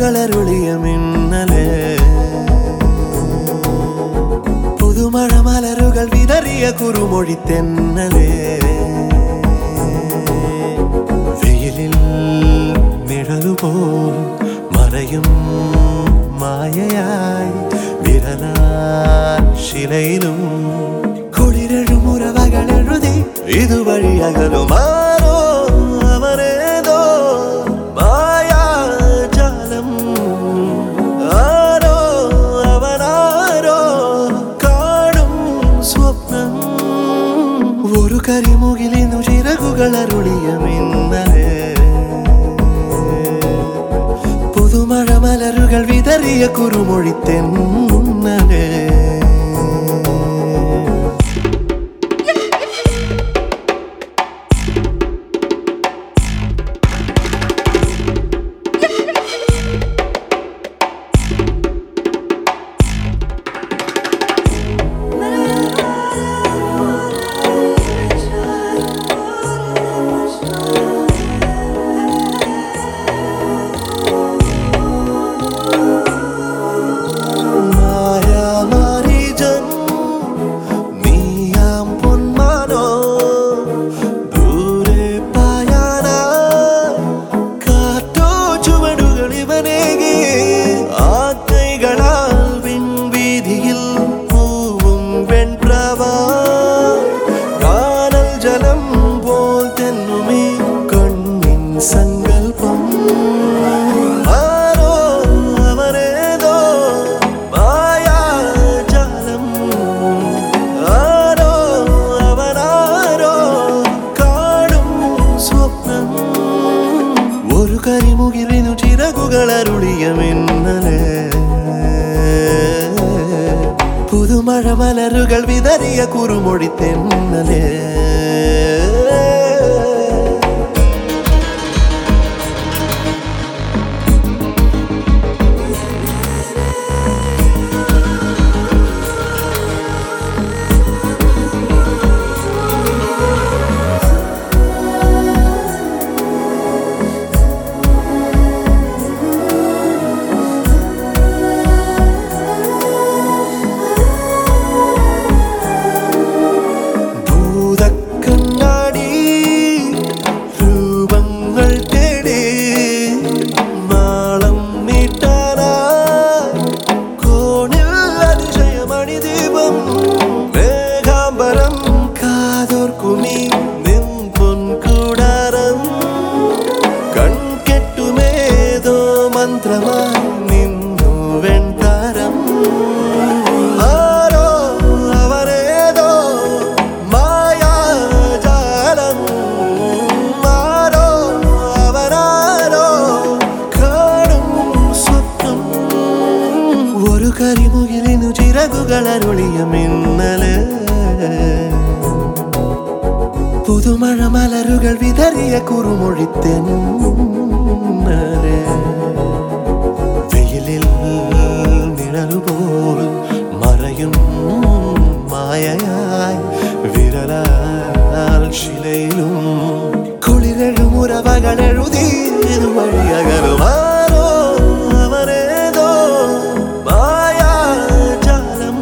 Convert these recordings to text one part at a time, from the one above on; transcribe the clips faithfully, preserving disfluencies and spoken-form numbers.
ചിറകുകളരുളിയ മിന്നലേ പുതുമഴ മലരുകൾ വിതറിയ കുറുമൊഴി തെന്നലേ വെയിലിൽ നിഴലുപോൽ മറയും മായയായി വിരലാൽ ശിലയിലും കുളിരഴുമുറവകളെഴുതി ഇതുവഴി അകലുമാറോ അവരേതോ മായാജാലം ആരോ അവനാരോ കാണും സ്വപ്നം ഒരു കരിമുകിലിനു ചിറകുകളരുളിയ മിന്നലേ പുതുമഴ മലരുകൾ വിതറിയ കുറുമൊഴി തെന്നലേ സങ്കൽപ്പം ആരോ അവരേതോ മായാജാലം ആരോ അവനാരോ കാണും സ്വപ്നം ഒരു കരിമുകിലിനു ചിറകുകളരുളിയ മിന്നലേ പുതുമഴ മലരുകൾ വിതറിയ കുറുമൊഴി തെന്നലേ നിന്നു വെൺതാരം ആരോ അവരേതോ മായാജാലം ആരോ അവരാരോ കാണും സ്വപ്നം ഒരു കരിമുകിലിനു ചിറകുകളരുളിയ മിന്നലേ പുതുമഴ മലരുകൾ വിതറിയ കുറുമൊഴി തെന്നലേ വെയിലിൽ നിഴലുപോൽ മറയും മായയായി വിരലാൽ ശിലയിലും കുളിരഴുമുറവകളെഴുതി ഇതുവഴി അകലുമാറോ അവരേതോ മായാജാലം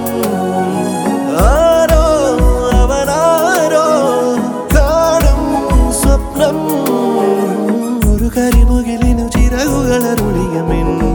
ആരോ അവനാരോ കാണും സ്വപ്നം ഒരു കരിമുകിലിനു ചിറകുകളരുളിയ മിന്നലേ